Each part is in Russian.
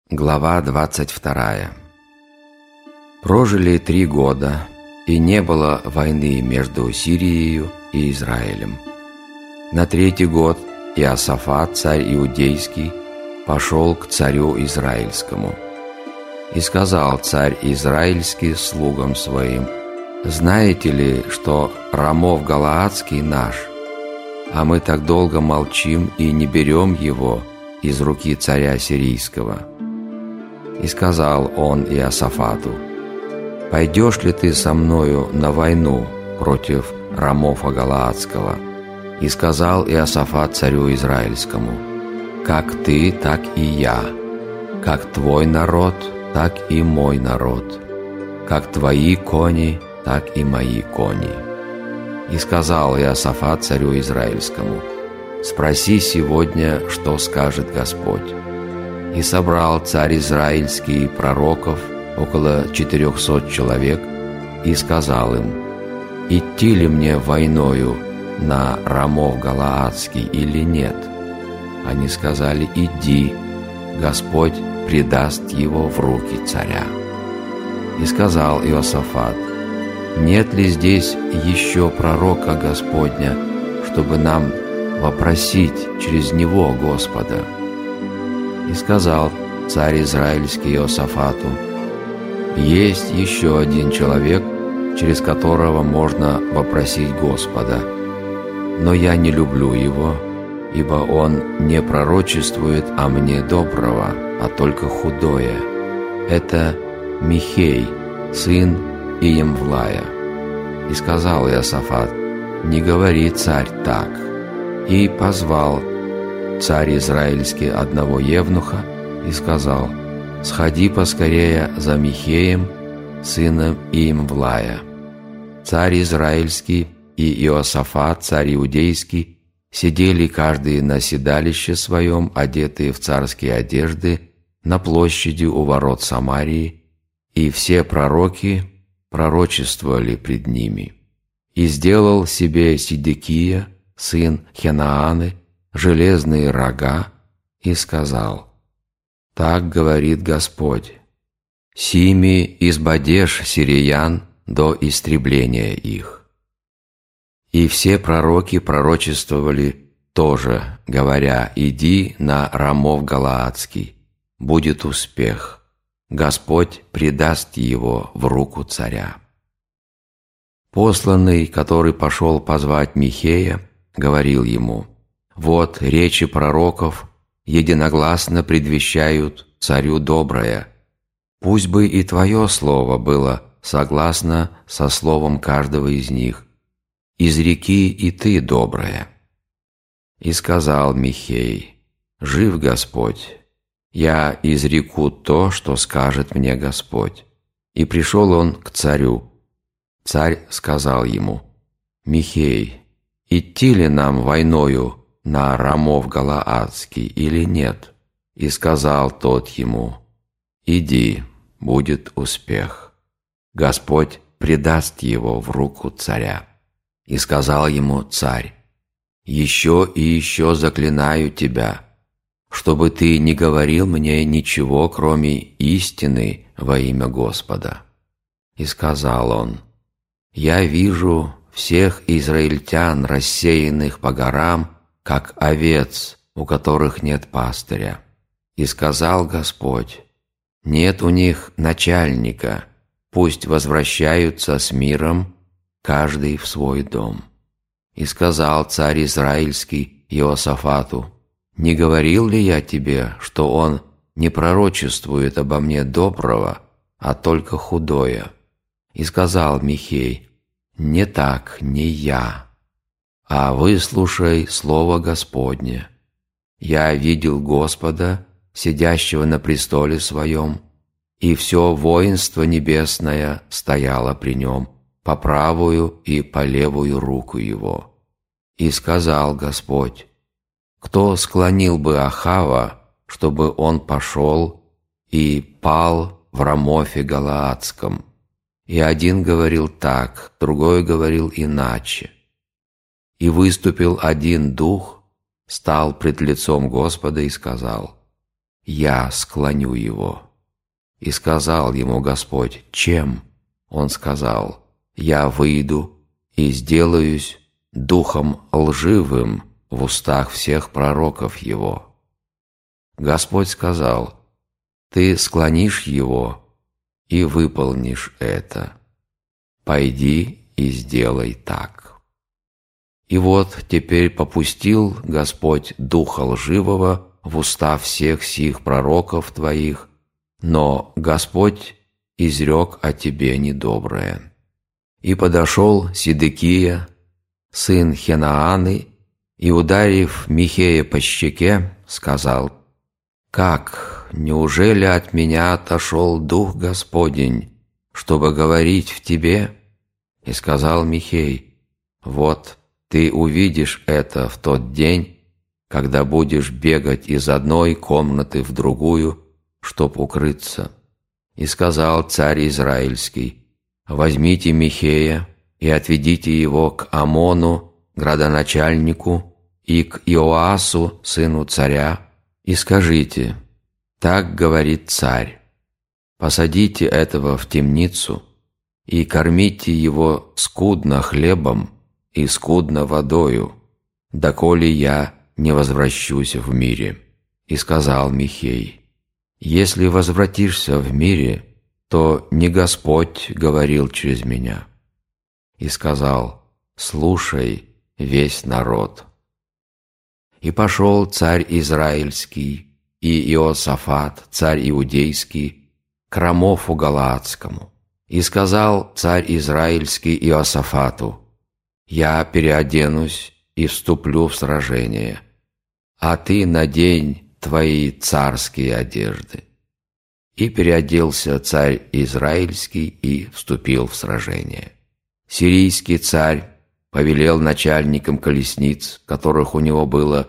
Глава 22. Прожили 3 года, и не было войны между Сирией и Израилем. На 3-й год Иосафат, царь иудейский, пошел к царю израильскому. И сказал царь израильский слугам своим: «Знаете ли, что Рамов Галаадский наш? А мы так долго молчим и не берем его из руки царя сирийского». И сказал он Иосафату: «Пойдешь ли ты со мною на войну против Рамофа Галаадского?» И сказал Иосафат царю израильскому: «Как ты, так и я, как твой народ, так и мой народ, как твои кони, так и мои кони». И сказал Иосафат царю израильскому: «Спроси сегодня, что скажет Господь». И собрал царь израильский пророков, около 400 человек, и сказал им: «Идти ли мне войною на Рамов Галаадский или нет?» Они сказали: «Иди, Господь предаст его в руки царя». И сказал Иосафат: «Нет ли здесь еще пророка Господня, чтобы нам вопросить через него Господа?» И сказал царь израильский Иосафату: «Есть еще один человек, через которого можно вопросить Господа, но я не люблю его, ибо он не пророчествует о мне доброго, а только худое. Это Михей, сын Иемвлая». И сказал Иосафат: «Не говори, царь, так». И позвал царь израильский одного евнуха и сказал: «Сходи поскорее за Михеем, сыном Иемвлая». Царь израильский и Иосафат, царь иудейский, сидели каждый на седалище своем, одетые в царские одежды, на площади у ворот Самарии, и все пророки пророчествовали пред ними. И сделал себе Сидекия, сын Хенааны, железные рога, и сказал: «Так говорит Господь: сими избадешь сириян до истребления их». И все пророки пророчествовали тоже, говоря: «Иди на Рамов Галаадский, будет успех, Господь предаст его в руку царя». Посланный, который пошел позвать Михея, говорил ему: «Вот речи пророков единогласно предвещают царю доброе. Пусть бы и твое слово было согласно со словом каждого из них. Изреки и ты доброе». И сказал Михей: «Жив Господь, я изреку то, что скажет мне Господь». И пришел он к царю. Царь сказал ему: «Михей, идти ли нам войною на Рамов Галаадский или нет?» И сказал тот ему: «Иди, будет успех, Господь предаст его в руку царя». И сказал ему царь: «Еще и еще заклинаю тебя, чтобы ты не говорил мне ничего, кроме истины во имя Господа». И сказал он: «Я вижу всех израильтян, рассеянных по горам, как овец, у которых нет пастыря. И сказал Господь: нет у них начальника, пусть возвращаются с миром, каждый в свой дом». И сказал царь израильский Иосафату: «Не говорил ли я тебе, что он не пророчествует обо мне доброго, а только худое?» И сказал Михей: «Не так, не я, а выслушай слово Господне. Я видел Господа, сидящего на престоле своем, и все воинство небесное стояло при нем, по правую и по левую руку его. И сказал Господь: кто склонил бы Ахава, чтобы он пошел и пал в Рамофе Галаадском?» И один говорил так, другой говорил иначе. И выступил один дух, стал пред лицом Господа и сказал: я склоню его». И сказал ему Господь: «Чем?» Он сказал: «Я выйду и сделаюсь духом лживым в устах всех пророков его». Господь сказал: «Ты склонишь его и выполнишь это. Пойди и сделай так». И вот теперь попустил Господь духа лживого в уста всех сих пророков твоих, но Господь изрек о тебе недоброе. И подошел Сидекия, сын Хенааны, и, ударив Михея по щеке, сказал: «Как? Неужели от меня отошел Дух Господень, чтобы говорить в тебе?» И сказал Михей: «Вот ты увидишь это в тот день, когда будешь бегать из одной комнаты в другую, чтоб укрыться». И сказал царь Израильский: «Возьмите Михея и отведите его к Амону, градоначальнику, и к Иоасу, сыну царя, и скажите: так говорит царь: посадите этого в темницу и кормите его скудно хлебом и скудно водою, доколе я не возвращусь в мире». И сказал Михей: «Если возвратишься в мире, то не Господь говорил через меня». И сказал: «Слушай, весь народ». И пошел царь Израильский и Иосафат, царь Иудейский, к Рамофу Галаадскому. И сказал царь Израильский Иосафату: «Я переоденусь и вступлю в сражение, а ты надень твои царские одежды». И переоделся царь Израильский и вступил в сражение. Сирийский царь повелел начальникам колесниц, которых у него было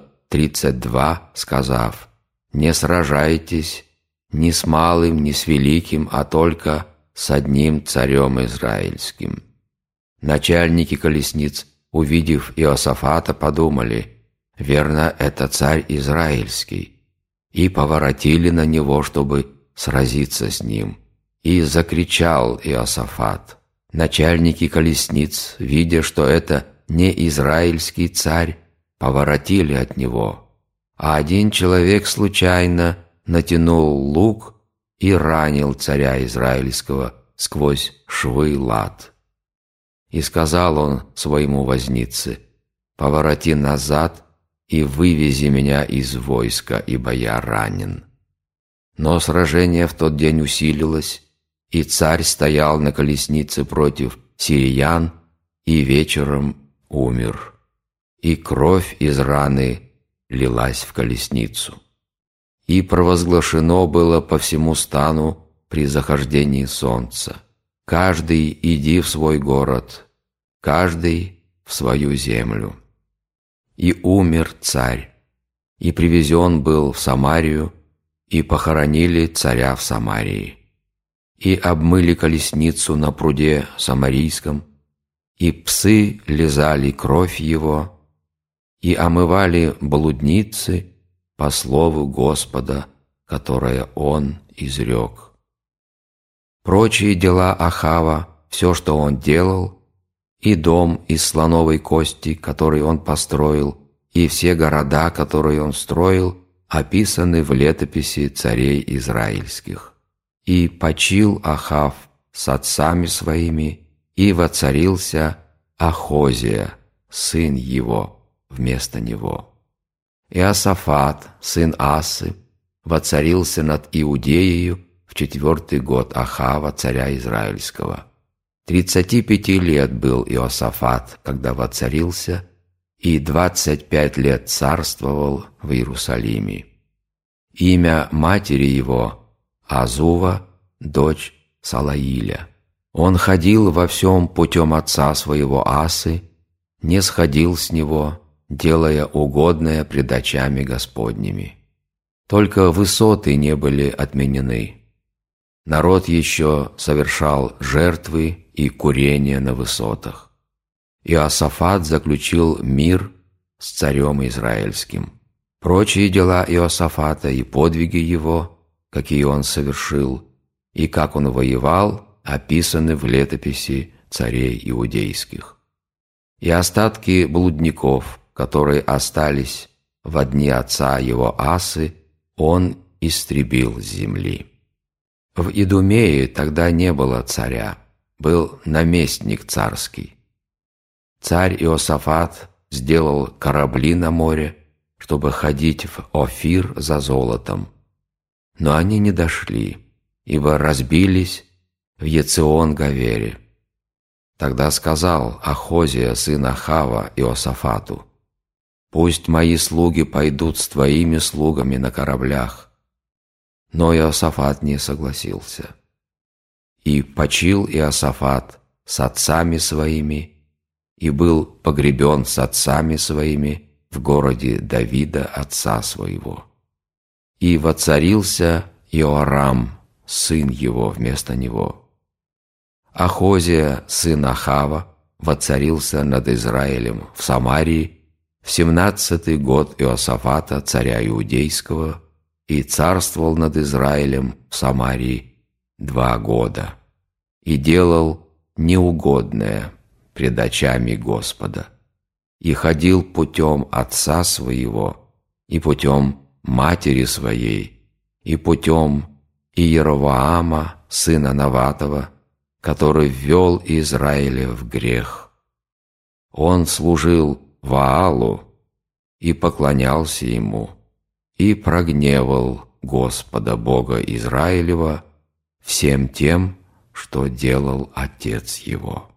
32, сказав: «Не сражайтесь ни с малым, ни с великим, а только с одним царем израильским». Начальники колесниц, увидев Иосафата, подумали: «Верно, это царь израильский», и поворотили на него, чтобы сразиться с ним. И закричал Иосафат. Начальники колесниц, видя, что это не израильский царь, поворотили от него. А один человек случайно натянул лук и ранил царя израильского сквозь швы лад. И сказал он своему вознице: «Повороти назад и вывези меня из войска, ибо я ранен». Но сражение в тот день усилилось, и царь стоял на колеснице против сириян, и вечером умер. И кровь из раны лилась в колесницу. И провозглашено было по всему стану при захождении солнца: каждый иди в свой город, каждый в свою землю. И умер царь, и привезен был в Самарию, и похоронили царя в Самарии. И обмыли колесницу на пруде Самарийском, и псы лизали кровь его, и омывали блудницы по слову Господа, которое он изрек. Прочие дела Ахава, все, что он делал, и дом из слоновой кости, который он построил, и все города, которые он строил, описаны в летописи царей израильских. И почил Ахав с отцами своими, и воцарился Ахозия, сын его, вместо него. Иосафат, сын Асы, воцарился над Иудеею в 4-й год Ахава, царя израильского. 35 лет был Иосафат, когда воцарился, и 25 лет царствовал в Иерусалиме. Имя матери его – Азува, дочь Салаиля. Он ходил во всем путем отца своего Асы, не сходил с него, делая угодное пред очами Господними. Только высоты не были отменены. Народ еще совершал жертвы и курение на высотах. Иосафат заключил мир с царем израильским. Прочие дела Иосафата и подвиги его, какие он совершил, и как он воевал, описаны в летописи царей иудейских. И остатки блудников, которые остались во дни отца его Асы, он истребил с земли. В Идумее тогда не было царя, был наместник царский. Царь Иосафат сделал корабли на море, чтобы ходить в Офир за золотом. Но они не дошли, ибо разбились в Ецион-Гавере. Тогда сказал Ахозия, сын Ахава, Иосафату: «Пусть мои слуги пойдут с твоими слугами на кораблях». Но Иосафат не согласился. И почил Иосафат с отцами своими, и был погребен с отцами своими в городе Давида, отца своего. И воцарился Иорам, сын его, вместо него. Ахозия, сын Ахава, воцарился над Израилем в Самарии в 17-й год Иосафата, царя Иудейского, и царствовал над Израилем в Самарии 2 года, и делал неугодное пред очами Господа, и ходил путем отца своего, и путем матери своей, и путем Иеровоама, сына Наватова, который ввел Израиля в грех. Он служил Ваалу и поклонялся ему, и прогневал Господа Бога Израилева всем тем, что делал отец его.